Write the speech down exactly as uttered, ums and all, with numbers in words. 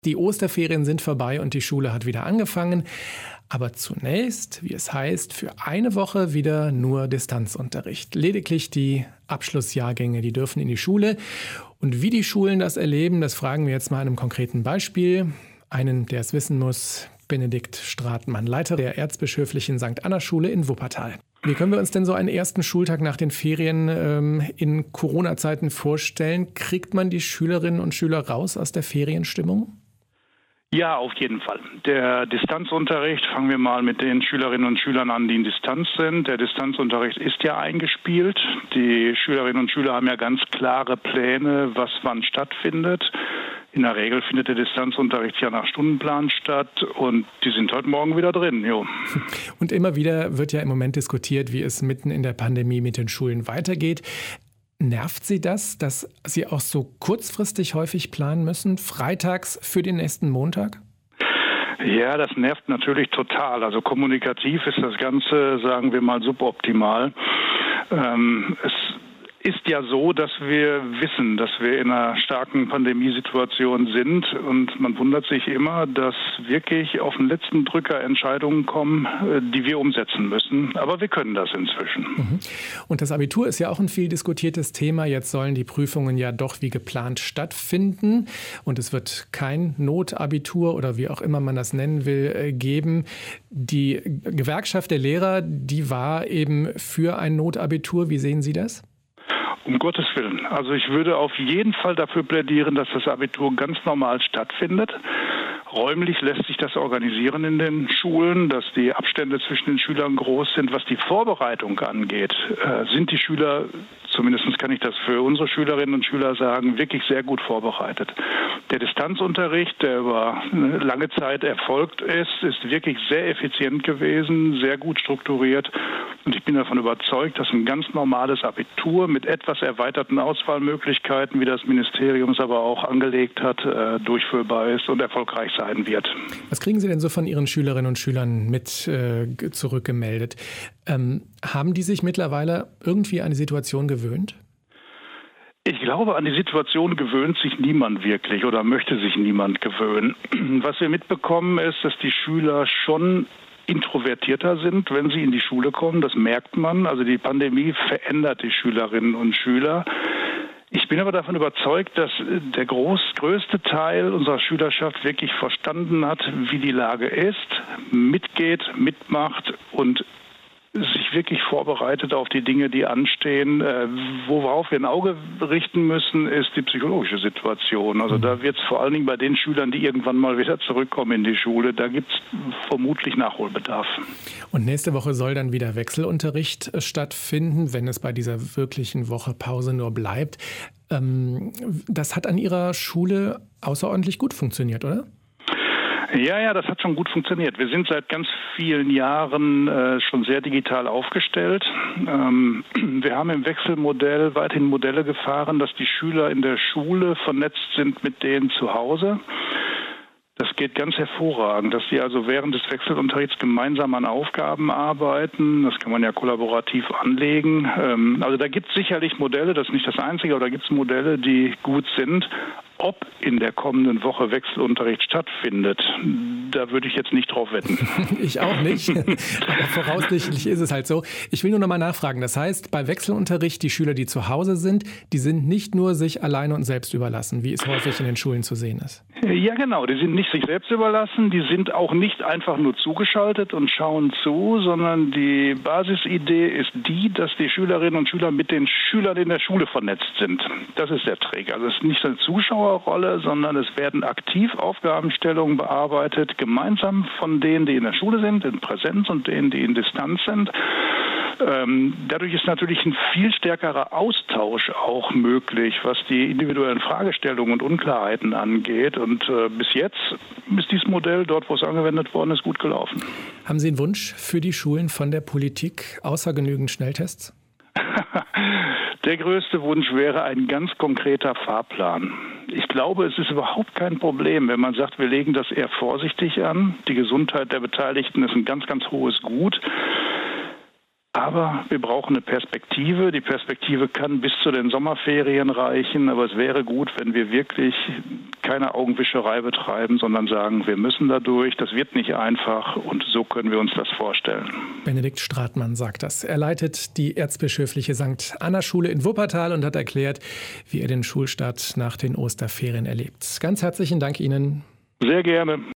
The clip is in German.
Die Osterferien sind vorbei und die Schule hat wieder angefangen. Aber zunächst, wie es heißt, für eine Woche wieder nur Distanzunterricht. Lediglich die Abschlussjahrgänge, die dürfen in die Schule. Und wie die Schulen das erleben, das fragen wir jetzt mal an einem konkreten Beispiel. Einen, der es wissen muss, Benedikt Stratmann, Leiter der Erzbischöflichen Sankt Anna Schule in Wuppertal. Wie können wir uns denn so einen ersten Schultag nach den Ferien ähm, in Corona-Zeiten vorstellen? Kriegt man die Schülerinnen und Schüler raus aus der Ferienstimmung? Ja, auf jeden Fall. Der Distanzunterricht, fangen wir mal mit den Schülerinnen und Schülern an, die in Distanz sind. Der Distanzunterricht ist ja eingespielt. Die Schülerinnen und Schüler haben ja ganz klare Pläne, was wann stattfindet. In der Regel findet der Distanzunterricht ja nach Stundenplan statt und die sind heute Morgen wieder drin. Jo. Und immer wieder wird ja im Moment diskutiert, wie es mitten in der Pandemie mit den Schulen weitergeht. Nervt Sie das, dass Sie auch so kurzfristig häufig planen müssen, freitags für den nächsten Montag? Ja, das nervt natürlich total. Also kommunikativ ist das Ganze, sagen wir mal, suboptimal. Ähm, es ist ja so, dass wir wissen, dass wir in einer starken Pandemiesituation sind und man wundert sich immer, dass wirklich auf den letzten Drücker Entscheidungen kommen, die wir umsetzen müssen. Aber wir können das inzwischen. Mhm. Und das Abitur ist ja auch ein viel diskutiertes Thema. Jetzt sollen die Prüfungen ja doch wie geplant stattfinden und es wird kein Notabitur oder wie auch immer man das nennen will, geben. Die Gewerkschaft der Lehrer, die war eben für ein Notabitur. Wie sehen Sie das? Um Gottes Willen. Also ich würde auf jeden Fall dafür plädieren, dass das Abitur ganz normal stattfindet. Räumlich lässt sich das organisieren in den Schulen, dass die Abstände zwischen den Schülern groß sind. Was die Vorbereitung angeht, äh, sind die Schüler, zumindest kann ich das für unsere Schülerinnen und Schüler sagen, wirklich sehr gut vorbereitet. Der Distanzunterricht, der über eine lange Zeit erfolgt ist, ist wirklich sehr effizient gewesen, sehr gut strukturiert. Und ich bin davon überzeugt, dass ein ganz normales Abitur mit etwas erweiterten Auswahlmöglichkeiten, wie das Ministerium es aber auch angelegt hat, äh, durchführbar ist und erfolgreich sein wird. Was kriegen Sie denn so von Ihren Schülerinnen und Schülern mit äh, zurückgemeldet? Ähm, haben die sich mittlerweile irgendwie an die Situation gewöhnt? Ich glaube, an die Situation gewöhnt sich niemand wirklich oder möchte sich niemand gewöhnen. Was wir mitbekommen ist, dass die Schüler schon introvertierter sind, wenn sie in die Schule kommen. Das merkt man. Also die Pandemie verändert die Schülerinnen und Schüler. Ich bin aber davon überzeugt, dass der groß, größte Teil unserer Schülerschaft wirklich verstanden hat, wie die Lage ist, mitgeht, mitmacht und sich wirklich vorbereitet auf die Dinge, die anstehen. Äh, worauf wir ein Auge richten müssen, ist die psychologische Situation. Also da wird es vor allen Dingen bei den Schülern, die irgendwann mal wieder zurückkommen in die Schule, da gibt es vermutlich Nachholbedarf. Und nächste Woche soll dann wieder Wechselunterricht stattfinden, wenn es bei dieser wirklichen Woche Pause nur bleibt. Ähm, das hat an Ihrer Schule außerordentlich gut funktioniert, oder? Ja, ja, das hat schon gut funktioniert. Wir sind seit ganz vielen Jahren äh, schon sehr digital aufgestellt. Ähm, wir haben im Wechselmodell weiterhin Modelle gefahren, dass die Schüler in der Schule vernetzt sind mit denen zu Hause. Das geht ganz hervorragend, dass sie also während des Wechselunterrichts gemeinsam an Aufgaben arbeiten. Das kann man ja kollaborativ anlegen. Ähm, also da gibt es sicherlich Modelle, das ist nicht das Einzige, aber da gibt es Modelle, die gut sind. Ob in der kommenden Woche Wechselunterricht stattfindet, da würde ich jetzt nicht drauf wetten. Ich auch nicht, aber voraussichtlich ist es halt so. Ich will nur noch mal nachfragen, das heißt, bei Wechselunterricht, die Schüler, die zu Hause sind, die sind nicht nur sich alleine und selbst überlassen, wie es häufig in den Schulen zu sehen ist. Ja, genau, die sind nicht sich selbst überlassen, die sind auch nicht einfach nur zugeschaltet und schauen zu, sondern die Basisidee ist die, dass die Schülerinnen und Schüler mit den Schülern in der Schule vernetzt sind. Das ist der Trick. Also es ist nicht so eine Zuschauerrolle, sondern es werden aktiv Aufgabenstellungen bearbeitet, gemeinsam von denen, die in der Schule sind, in Präsenz und denen, die in Distanz sind. Ähm, dadurch ist natürlich ein viel stärkerer Austausch auch möglich, was die individuellen Fragestellungen und Unklarheiten angeht. Und äh, bis jetzt ist dieses Modell dort, wo es angewendet worden ist, gut gelaufen. Haben Sie einen Wunsch für die Schulen von der Politik, außer genügend Schnelltests? Der größte Wunsch wäre ein ganz konkreter Fahrplan. Ich glaube, es ist überhaupt kein Problem, wenn man sagt, wir legen das eher vorsichtig an. Die Gesundheit der Beteiligten ist ein ganz, ganz hohes Gut. Aber wir brauchen eine Perspektive. Die Perspektive kann bis zu den Sommerferien reichen, aber es wäre gut, wenn wir wirklich keine Augenwischerei betreiben, sondern sagen, wir müssen da durch, das wird nicht einfach und so können wir uns das vorstellen. Benedikt Stratmann sagt das. Er leitet die erzbischöfliche Sankt Anna Schule in Wuppertal und hat erklärt, wie er den Schulstart nach den Osterferien erlebt. Ganz herzlichen Dank Ihnen. Sehr gerne.